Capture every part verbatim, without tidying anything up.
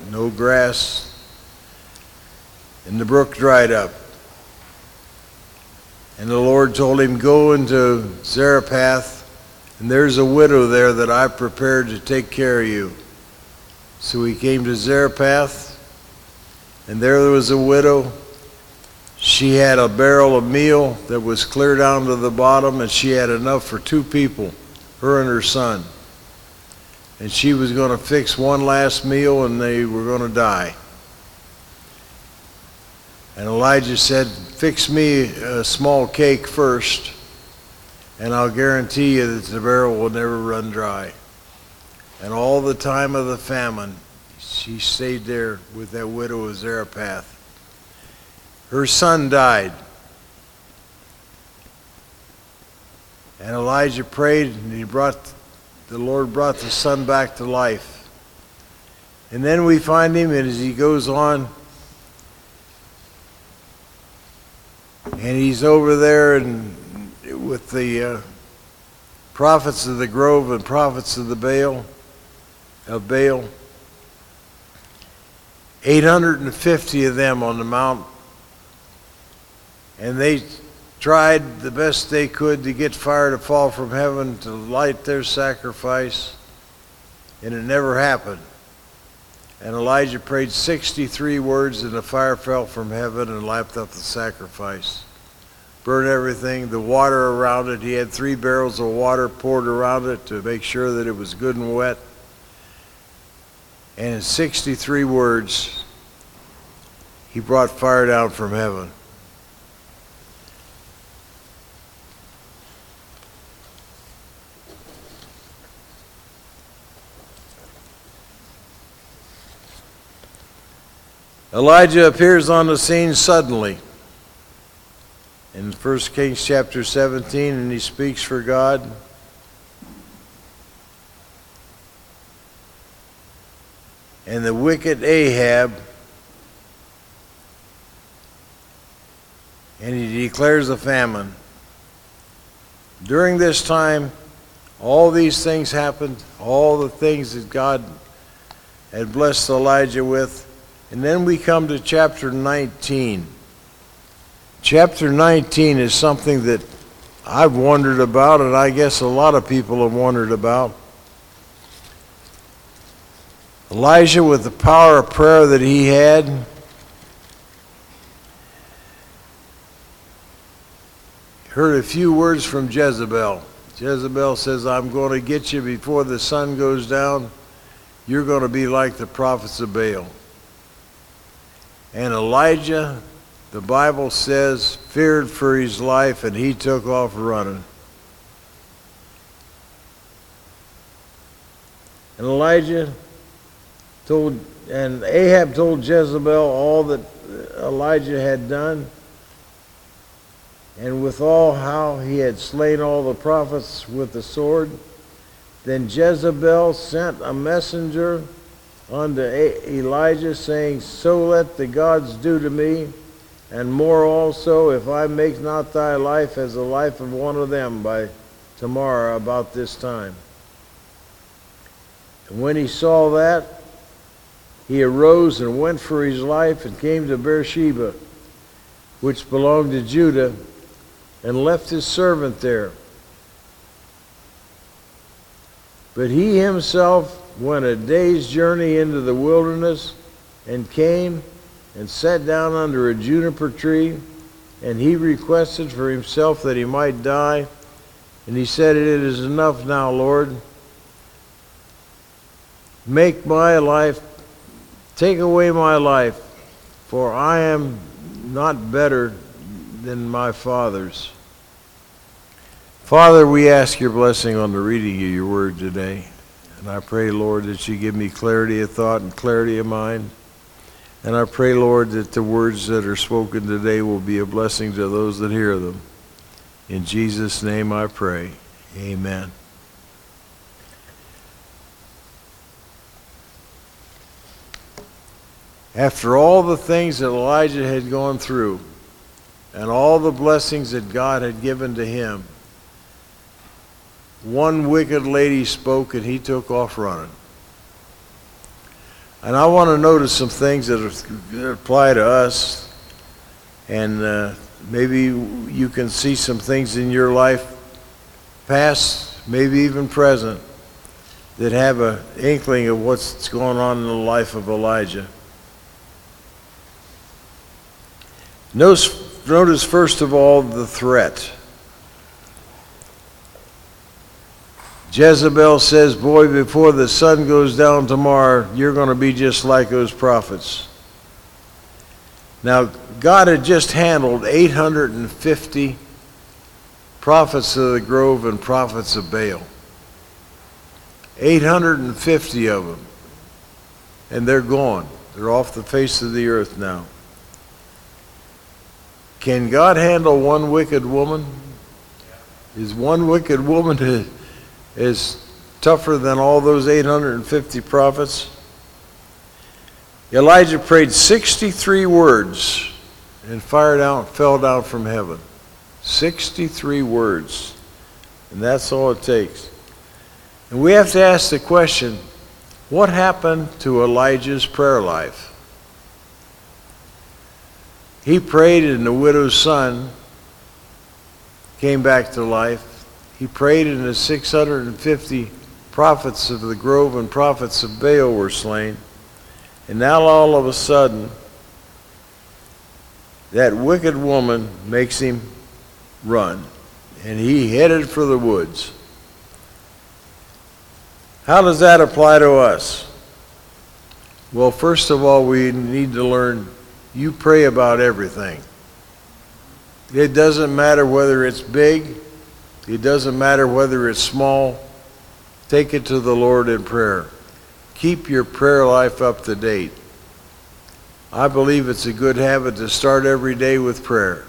no grass, and the brook dried up. And the Lord told him, go into Zarephath, and there's a widow there that I've prepared to take care of you. So he came to Zarephath, and there was a widow. She had a barrel of meal that was clear down to the bottom, and she had enough for two people, her and her son. And she was going to fix one last meal, and they were going to die. And Elijah said, fix me a small cake first, and I'll guarantee you that the barrel will never run dry. And all the time of the famine, she stayed there with that widow of Zarephath. Her son died. And Elijah prayed, and he brought, the Lord brought the son back to life. And then we find him, and as he goes on, and he's over there and with the uh, prophets of the grove and prophets of the Baal, of Baal, eight hundred fifty of them on the mount, and they tried the best they could to get fire to fall from heaven to light their sacrifice, and it never happened. And Elijah prayed sixty-three words, and the fire fell from heaven and lapped up the sacrifice. Burned everything, the water around it. He had three barrels of water poured around it to make sure that it was good and wet. And in sixty-three words, he brought fire down from heaven. Elijah appears on the scene suddenly in First Kings chapter seventeen, and he speaks for God. And the wicked Ahab, and he declares a famine. During this time, all these things happened, all the things that God had blessed Elijah with. And then we come to chapter nineteen. Chapter nineteen is something that I've wondered about, and I guess a lot of people have wondered about. Elijah, with the power of prayer that he had, heard a few words from Jezebel. Jezebel says, I'm going to get you before the sun goes down. You're going to be like the prophets of Baal. And Elijah, the Bible says, feared for his life, and he took off running. And Elijah told, and Ahab told Jezebel all that Elijah had done, and with all how he had slain all the prophets with the sword. Then Jezebel sent a messenger unto Elijah, saying, so let the gods do to me, and more also, if I make not thy life as the life of one of them by tomorrow about this time. And when he saw that, he arose and went for his life, and came to Beersheba, which belonged to Judah, and left his servant there. But he himself went a day's journey into the wilderness, and came and sat down under a juniper tree, and he requested for himself that he might die. And he said, it is enough now, Lord. Make my life, take away my life, for I am not better than my fathers. Father, we ask your blessing on the reading of your word today. And I pray, Lord, that you give me clarity of thought and clarity of mind. And I pray, Lord, that the words that are spoken today will be a blessing to those that hear them. In Jesus' name I pray. Amen. After all the things that Elijah had gone through, and all the blessings that God had given to him, one wicked lady spoke, and he took off running. And I want to notice some things that, are, that apply to us. And uh, maybe you can see some things in your life, past, maybe even present, that have an inkling of what's going on in the life of Elijah. Notice, notice first of all the threat. Jezebel says, boy, before the sun goes down tomorrow, you're going to be just like those prophets. Now, God had just handled eight hundred fifty prophets of the grove and prophets of Baal. eight hundred fifty of them. And they're gone. They're off the face of the earth now. Can God handle one wicked woman? Is one wicked woman is tougher than all those eight hundred fifty prophets? Elijah prayed sixty-three words and fire down, fell down from heaven. sixty-three words. And that's all it takes. And we have to ask the question, what happened to Elijah's prayer life? He prayed and the widow's son came back to life. He prayed and the six hundred fifty prophets of the grove and prophets of Baal were slain. And now all of a sudden, that wicked woman makes him run. And he headed for the woods. How does that apply to us? Well, first of all, we need to learn, you pray about everything. It doesn't matter whether it's big. It doesn't matter whether it's small. Take it to the Lord in prayer. Keep your prayer life up to date. I believe it's a good habit to start every day with prayer.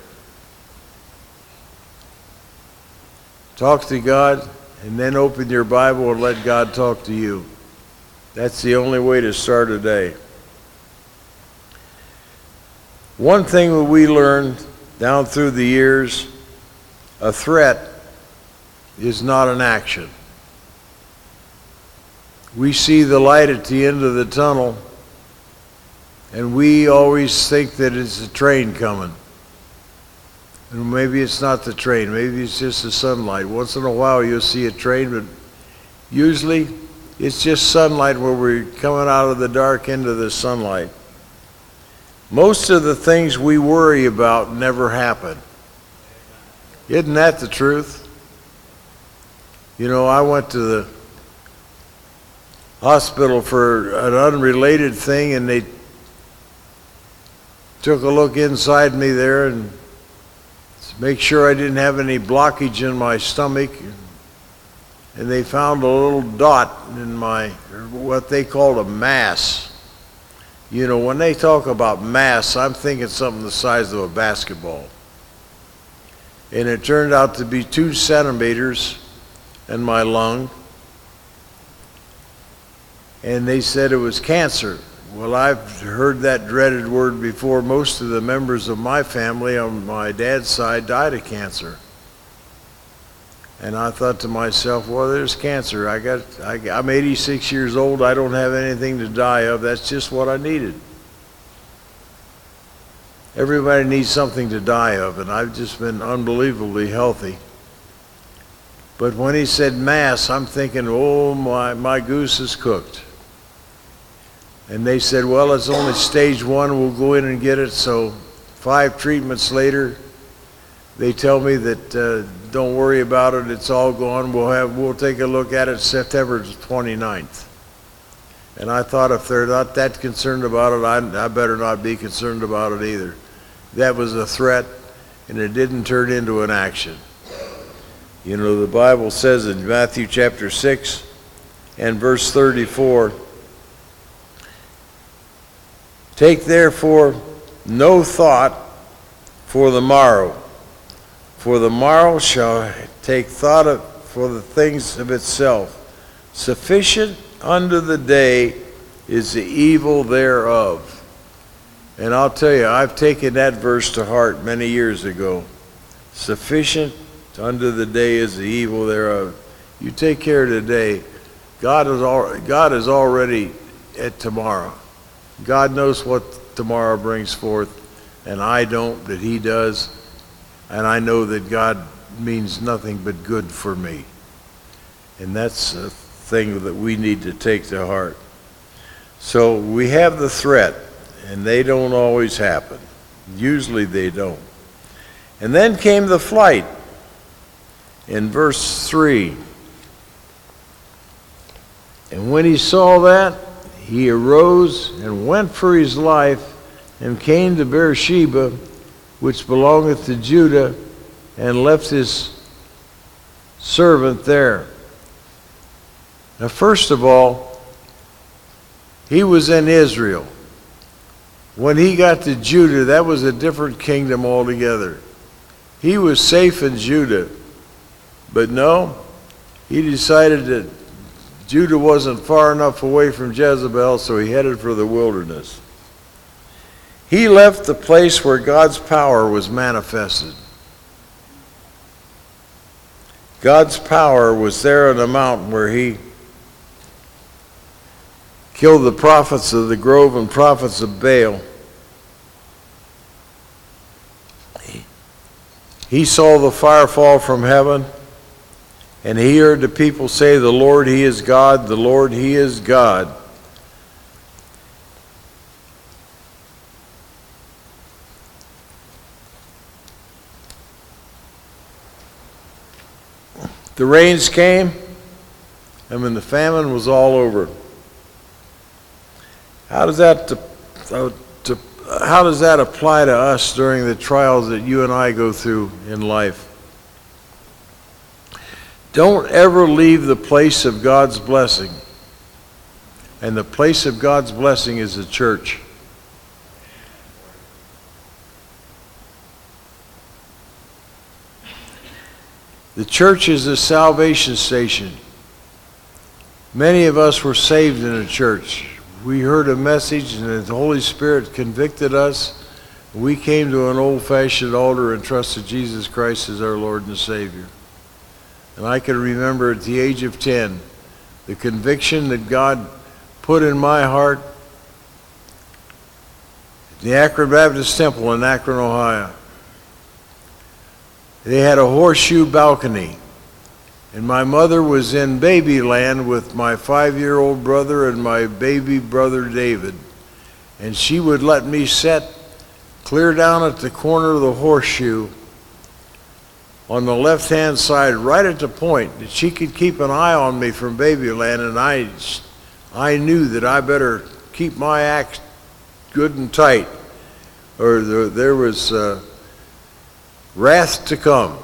Talk to God, and then open your Bible and let God talk to you. That's the only way to start a day. One thing that we learned down through the years, a threat is not an action. We see the light at the end of the tunnel, and we always think that it's a train coming. And maybe it's not the train, maybe it's just the sunlight. Once in a while you'll see a train, but usually it's just sunlight where we're coming out of the dark into the sunlight. Most of the things we worry about never happen. Isn't that the truth? You know, I went to the hospital for an unrelated thing, and they took a look inside me there and make sure I didn't have any blockage in my stomach. And they found a little dot in my, what they called a mass. You know, when they talk about mass, I'm thinking something the size of a basketball. And it turned out to be two centimeters in my lung. And they said it was cancer. Well, I've heard that dreaded word before. Most of the members of my family on my dad's side died of cancer. And I thought to myself, well, there's cancer. I got, I, I'm eighty-six years old. I don't have anything to die of. That's just what I needed. Everybody needs something to die of, and I've just been unbelievably healthy. But when he said mass, I'm thinking, oh, my, my goose is cooked. And they said, well, it's only stage one. We'll go in and get it. So five treatments later, they tell me that uh, don't worry about it. It's all gone. We'll have we'll take a look at it September twenty-ninth. And I thought, if they're not that concerned about it, I, I better not be concerned about it either. That was a threat, and it didn't turn into an action. You know, the Bible says in Matthew chapter six and verse thirty-four, take therefore no thought for the morrow, for the morrow shall take thought of, for the things of itself. Sufficient unto the day is the evil thereof. And I'll tell you, I've taken that verse to heart many years ago. Sufficient unto the day is the evil thereof. You take care of today. God is, al- God is already at tomorrow. God knows what tomorrow brings forth, and I don't, but he does. And I know that God means nothing but good for me. And that's a thing that we need to take to heart. So we have the threat, and they don't always happen. Usually they don't. And then came the flight in verse three. And when he saw that, he arose and went for his life and came to Beersheba, which belongeth to Judah, and left his servant there. Now, first of all, he was in Israel. When he got to Judah, that was a different kingdom altogether. He was safe in Judah. But no, he decided that Judah wasn't far enough away from Jezebel, so he headed for the wilderness. He left the place where God's power was manifested. God's power was there on the mountain where he killed the prophets of the grove and prophets of Baal. He saw the fire fall from heaven, and he heard the people say, "The Lord, he is God, the Lord, he is God." The rains came, and when the famine was all over. How does that to, uh, to, how does that apply to us during the trials that you and I go through in life? Don't ever leave the place of God's blessing. And the place of God's blessing is the church. The church is a salvation station. Many of us were saved in a church. We heard a message and the Holy Spirit convicted us. We came to an old-fashioned altar and trusted Jesus Christ as our Lord and Savior. And I can remember at the age of ten, the conviction that God put in my heart at the Akron Baptist Temple in Akron, Ohio. They had a horseshoe balcony. And my mother was in Babyland with my five-year-old brother and my baby brother David. And she would let me sit clear down at the corner of the horseshoe on the left-hand side, right at the point that she could keep an eye on me from Babyland, and I, I knew that I better keep my act good and tight, or there, there was uh, wrath to come.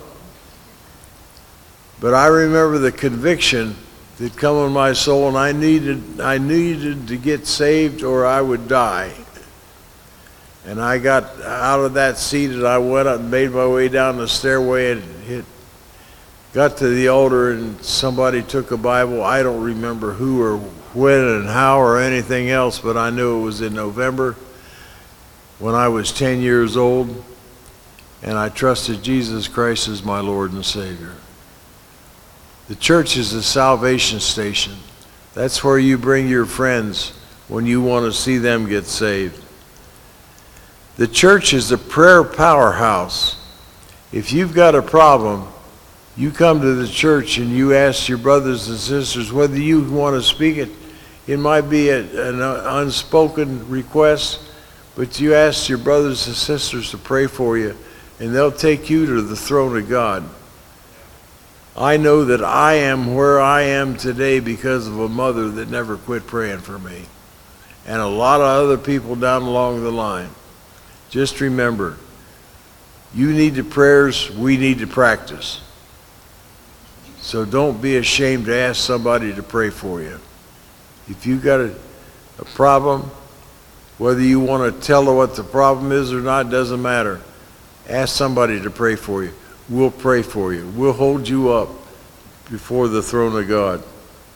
But I remember the conviction that come in my soul, and I needed, I needed to get saved or I would die. And I got out of that seat and I went up and made my way down the stairway and hit, got to the altar, and somebody took a Bible. I don't remember who or when and how or anything else, but I knew it was in November when I was ten years old, and I trusted Jesus Christ as my Lord and Savior. The church is a salvation station. That's where you bring your friends when you want to see them get saved. The church is a prayer powerhouse. If you've got a problem, you come to the church and you ask your brothers and sisters whether you want to speak it. It might be a, an unspoken request, but you ask your brothers and sisters to pray for you, and they'll take you to the throne of God. I know that I am where I am today because of a mother that never quit praying for me, and a lot of other people down along the line. Just remember, you need the prayers, we need to practice. So don't be ashamed to ask somebody to pray for you. If you've got a, a problem, whether you want to tell her what the problem is or not, doesn't matter. Ask somebody to pray for you. We'll pray for you. We'll hold you up before the throne of God.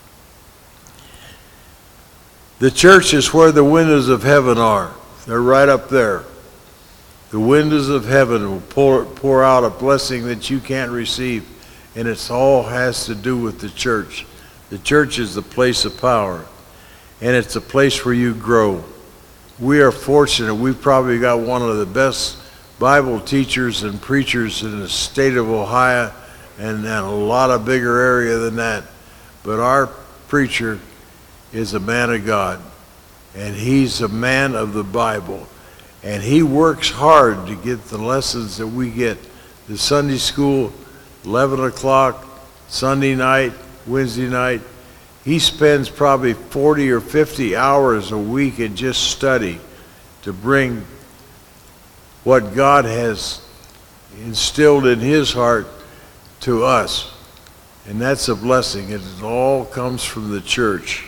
The church is where the windows of heaven are. They're right up there. The windows of heaven will pour, pour out a blessing that you can't receive, and it all has to do with the church. The church is the place of power, and it's a place where you grow. we are fortunate. We've probably got one of the best Bible teachers and preachers in the state of Ohio, and, and a lot of bigger area than that. But our preacher is a man of God, and he's a man of the Bible. And he works hard to get the lessons that we get. The Sunday school, eleven o'clock, Sunday night, Wednesday night. He spends probably forty or fifty hours a week in just study to bring what God has instilled in his heart to us. And that's a blessing. It all comes from the church.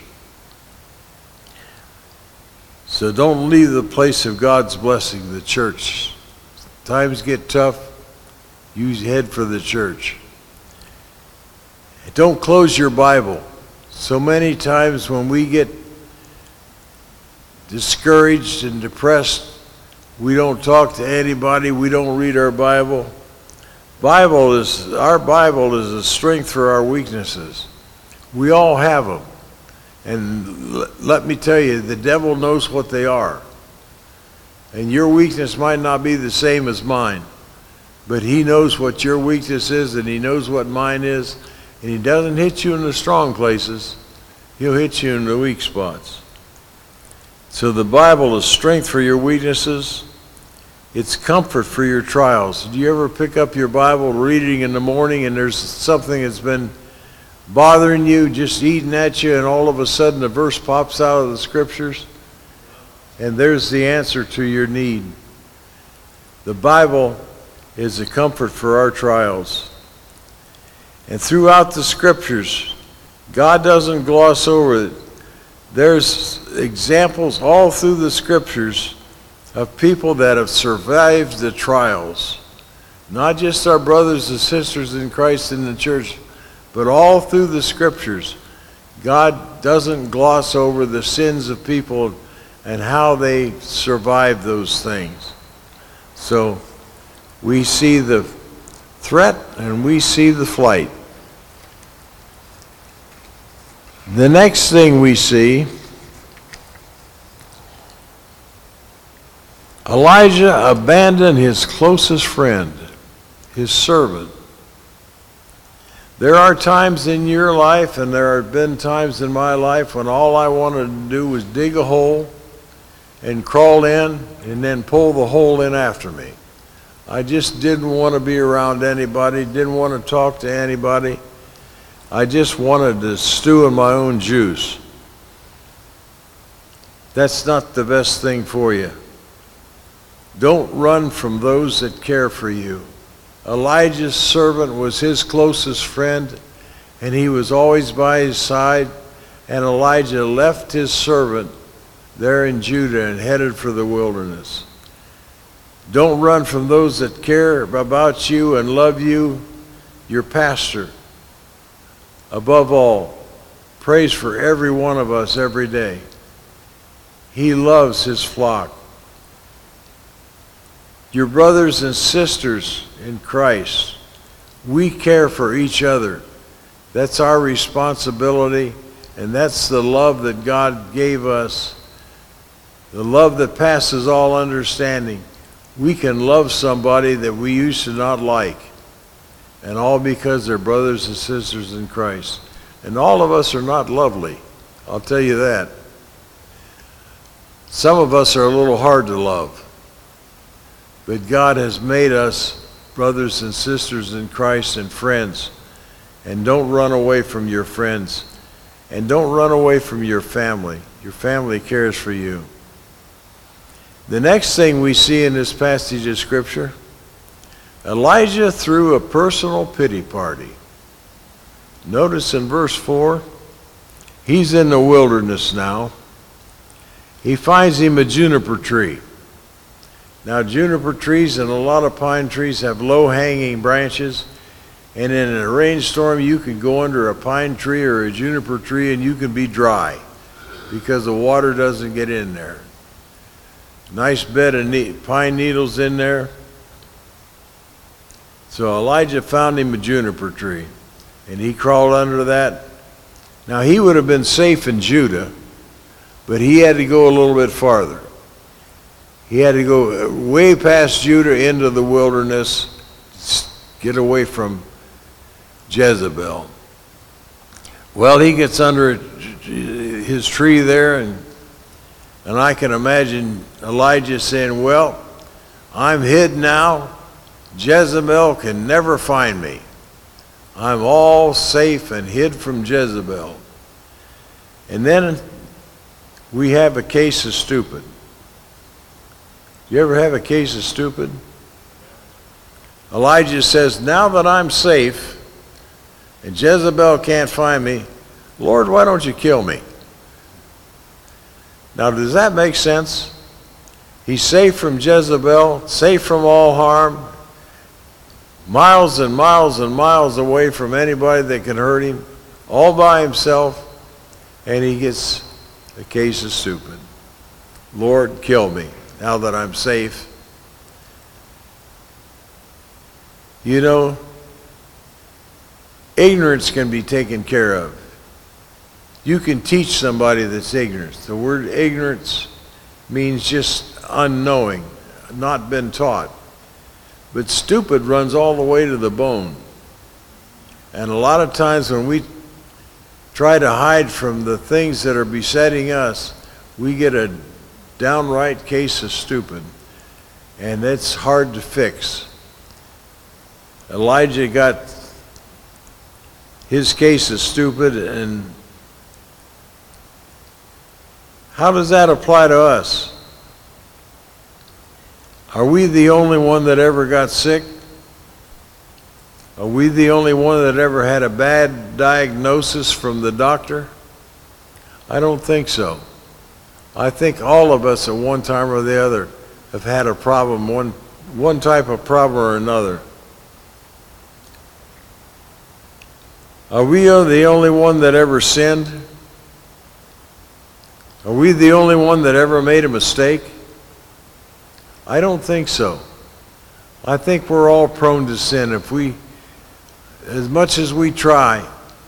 So don't leave the place of God's blessing, the church. Times get tough, you head for the church. Don't close your Bible. So many times when we get discouraged and depressed, we don't talk to anybody, we don't read our Bible. Bible is, our Bible is a strength for our weaknesses. We all have them. And l- let me tell you, the devil knows what they are. And your weakness might not be the same as mine, but he knows what your weakness is, and he knows what mine is, and he doesn't hit you in the strong places. He'll hit you in the weak spots. So the Bible is strength for your weaknesses. It's comfort for your trials. Do you ever pick up your Bible reading in the morning and there's something that's been bothering you, just eating at you, and all of a sudden a verse pops out of the scriptures, and there's the answer to your need. The Bible is a comfort for our trials. And throughout the scriptures, God doesn't gloss over it. There's examples all through the scriptures of people that have survived the trials. Not just our brothers and sisters in Christ in the church, but all through the scriptures, God doesn't gloss over the sins of people and how they survive those things. So we see the threat and we see the flight. The next thing we see, Elijah abandoned his closest friend, his servant. There are times in your life, and there have been times in my life, when all I wanted to do was dig a hole and crawl in and then pull the hole in after me. I just didn't want to be around anybody, didn't want to talk to anybody. I just wanted to stew in my own juice. That's not the best thing for you. Don't run from those that care for you. Elijah's servant was his closest friend, and he was always by his side, and Elijah left his servant there in Judah and headed for the wilderness. Don't run from those that care about you and love you. Your pastor, above all, prays for every one of us every day. He loves his flock. Your brothers and sisters in Christ, we care for each other. That's our responsibility, and that's the love that God gave us, the love that passes all understanding. We can love somebody that we used to not like, and all because they're brothers and sisters in Christ. And all of us are not lovely, I'll tell you that. Some of us are a little hard to love. But God has made us brothers and sisters in Christ and friends. And don't run away from your friends. And don't run away from your family. Your family cares for you. The next thing we see in this passage of Scripture, Elijah threw a personal pity party. Notice in verse four, he's in the wilderness now. He finds him a juniper tree. Now, juniper trees and a lot of pine trees have low-hanging branches, and in a rainstorm you can go under a pine tree or a juniper tree and you can be dry because the water doesn't get in there. Nice bed of ne- pine needles in there. So Elijah found him a juniper tree, and he crawled under that. Now, he would have been safe in Judah, but he had to go a little bit farther. He had to go way past Judah into the wilderness, get away from Jezebel. Well, he gets under his tree there, and and I can imagine Elijah saying, well, I'm hid now. Jezebel can never find me. I'm all safe and hid from Jezebel. And then we have a case of stupid. You ever have a case of stupid? Elijah says, now that I'm safe and Jezebel can't find me, Lord, why don't you kill me? Now, does that make sense? He's safe from Jezebel, safe from all harm, miles and miles and miles away from anybody that can hurt him, all by himself, and he gets a case of stupid. Lord, kill me now that I'm safe. You know, ignorance can be taken care of. You can teach somebody that's ignorant. The word ignorance means just unknowing, not been taught. But stupid runs all the way to the bone. And a lot of times when we try to hide from the things that are besetting us, we get a downright case of stupid. And it's hard to fix. Elijah got his case of stupid, and how does that apply to us? Are we the only one that ever got sick? Are we the only one that ever had a bad diagnosis from the doctor? I don't think so. I think all of us at one time or the other have had a problem, one, one type of problem or another. Are we the only one that ever sinned? Are we the only one that ever made a mistake? I don't think so. I think we're all prone to sin. If we, as much as we try,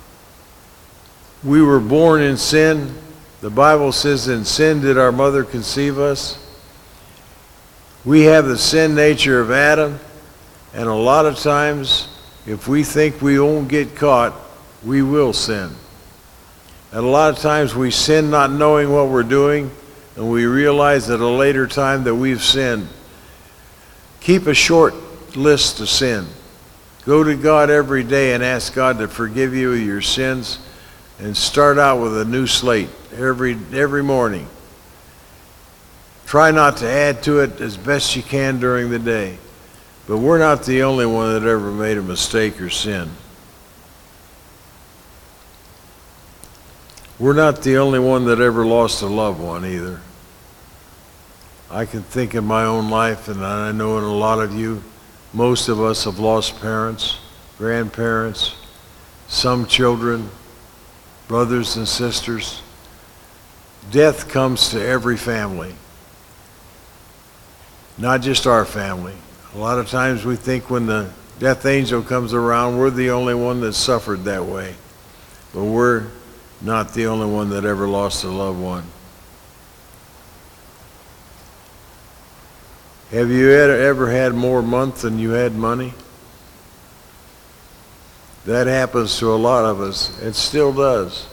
we were born in sin. The Bible says, in sin did our mother conceive us. We have the sin nature of Adam, and a lot of times, if we think we won't get caught, we will sin. And a lot of times we sin not knowing what we're doing, and we realize at a later time that we've sinned. Keep a short list of sin. Go to God every day and ask God to forgive you of your sins, and start out with a new slate every every morning. Try not to add to it as best you can during the day. But we're not the only one that ever made a mistake or sin. We're not the only one that ever lost a loved one either. I can think in my own life, and I know in a lot of you, most of us have lost parents, grandparents, some children, brothers and sisters. Death comes to every family, not just our family. A lot of times we think when the death angel comes around, we're the only one that suffered that way. But we're not the only one that ever lost a loved one. Have you ever had more month than you had money? That happens to a lot of us. It still does.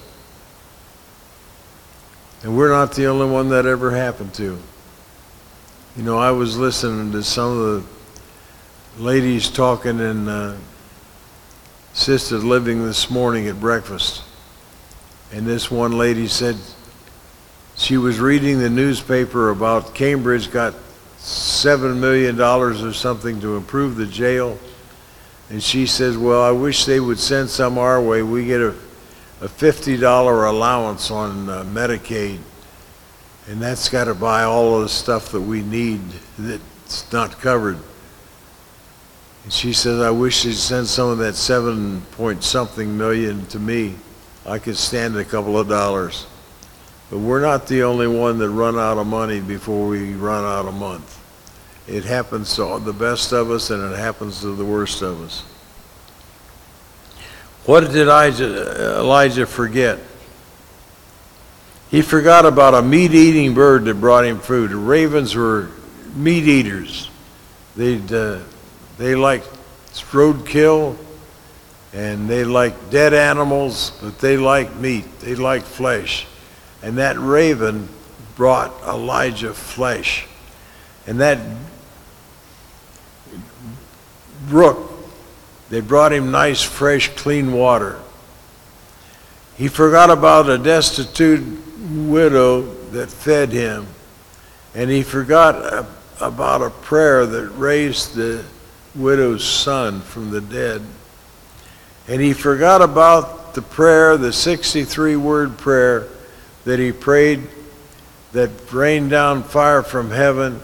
And we're not the only one that ever happened to. You know, I was listening to some of the ladies talking in uh, assisted living this morning at breakfast. And this one lady said she was reading the newspaper about Cambridge got seven million dollars or something to improve the jail. And she says, well, I wish they would send some our way. We get a, a fifty dollar allowance on uh, Medicaid. And that's got to buy all of the stuff that we need that's not covered. And she says, I wish they'd send some of that seven point something million to me. I could stand a couple of dollars. But we're not the only one that run out of money before we run out of month. It happens to the best of us, and it happens to the worst of us. What did Elijah, Elijah forget? He forgot about a meat-eating bird that brought him food. The ravens were meat eaters. They'd, uh, they liked roadkill, and they liked dead animals, but they liked meat. They liked flesh. And that raven brought Elijah flesh. And that brook, they brought him nice, fresh, clean water. He forgot about a destitute widow that fed him. And he forgot about a prayer that raised the widow's son from the dead. And he forgot about the prayer, the sixty-three word prayer that he prayed that rained down fire from heaven,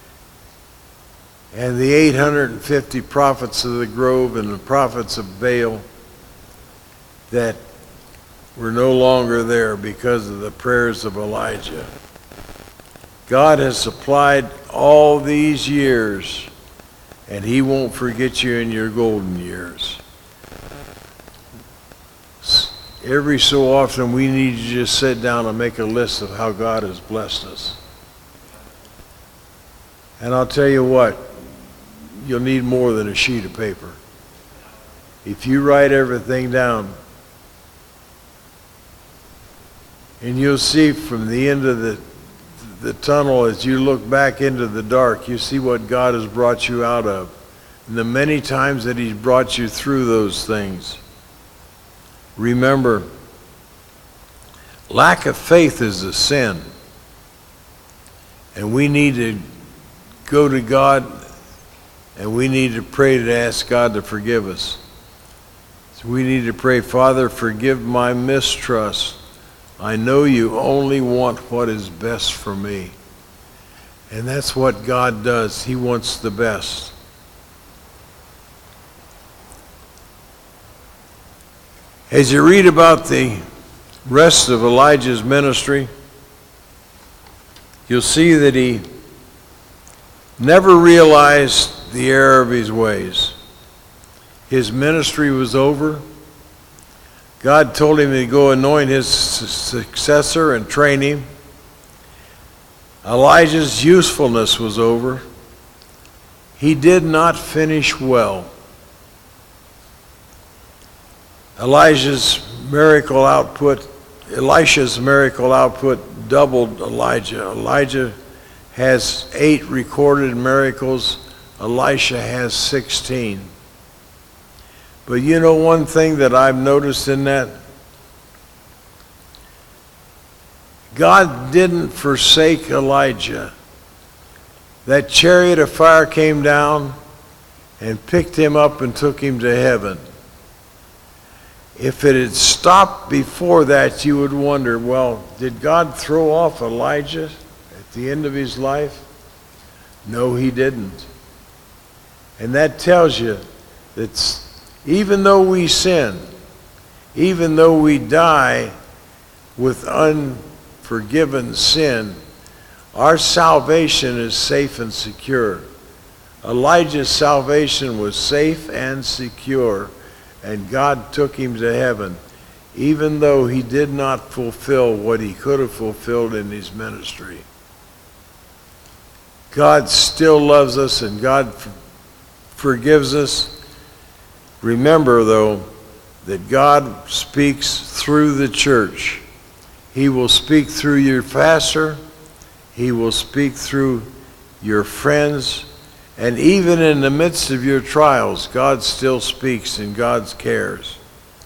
and the eight hundred fifty prophets of the grove and the prophets of Baal that were no longer there because of the prayers of Elijah. God has supplied all these years, and he won't forget you in your golden years. Every so often we need to just sit down and make a list of how God has blessed us. And I'll tell you what, you'll need more than a sheet of paper. If you write everything down, and you'll see from the end of the the tunnel, as you look back into the dark, you see what God has brought you out of, and the many times that he's brought you through those things. Remember, lack of faith is a sin, and we need to go to God, and we need to pray to ask God to forgive us. So we need to pray, Father, forgive my mistrust. I know you only want what is best for me. And that's what God does. He wants the best. As you read about the rest of Elijah's ministry, you'll see that he never realized the error of his ways. His ministry was over. God told him to go anoint his successor and train him. Elijah's usefulness was over. He did not finish well. Elijah's miracle output, Elisha's miracle output doubled Elijah. Elijah has eight recorded miracles. Elisha has sixteen. But you know one thing that I've noticed in that? God didn't forsake Elijah. That chariot of fire came down and picked him up and took him to heaven. If it had stopped before that, you would wonder, well, did God throw off Elijah at the end of his life? No, he didn't. And that tells you that even though we sin, even though we die with unforgiven sin, our salvation is safe and secure. Elijah's salvation was safe and secure, and God took him to heaven, even though he did not fulfill what he could have fulfilled in his ministry. God still loves us, and God forgives us. Remember, though, that God speaks through the church. He will speak through your pastor. He will speak through your friends. And even in the midst of your trials, God still speaks and God cares.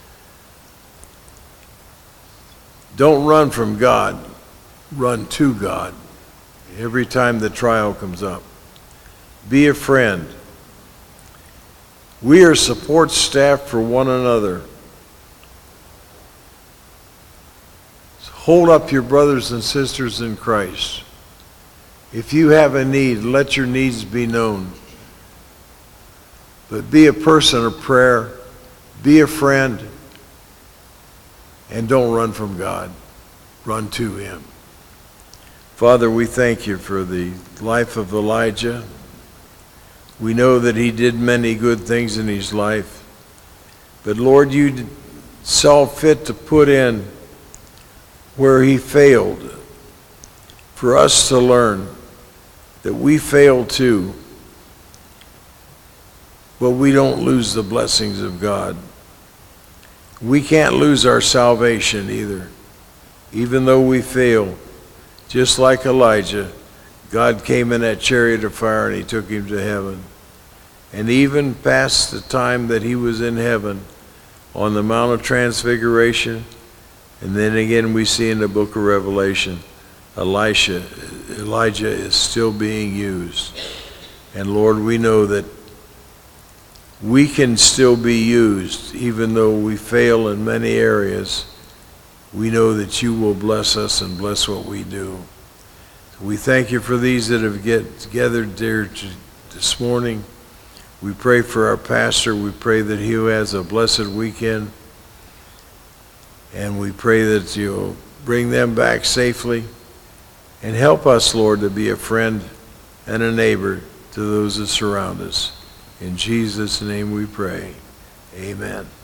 Don't run from God. Run to God every time the trial comes up. Be a friend. We are support staff for one another. So hold up your brothers and sisters in Christ. If you have a need, let your needs be known. But be a person of prayer, be a friend, and don't run from God. Run to him. Father, we thank you for the life of Elijah. We know that he did many good things in his life. But Lord, you saw fit to put in where he failed for us to learn. that we fail too, but we don't lose the blessings of God. We can't lose our salvation either. Even though we fail, just like Elijah, God came in that chariot of fire and he took him to heaven. And even past the time that he was in heaven, on the Mount of Transfiguration, and then again we see in the book of Revelation, Elisha, Elijah is still being used. And Lord, we know that we can still be used, even though we fail in many areas. We know that you will bless us and bless what we do. We thank you for these that have get gathered there to, this morning. We pray for our pastor. We pray that he has a blessed weekend. And we pray that you'll bring them back safely. And help us, Lord, to be a friend and a neighbor to those that surround us. In Jesus' name we pray. Amen.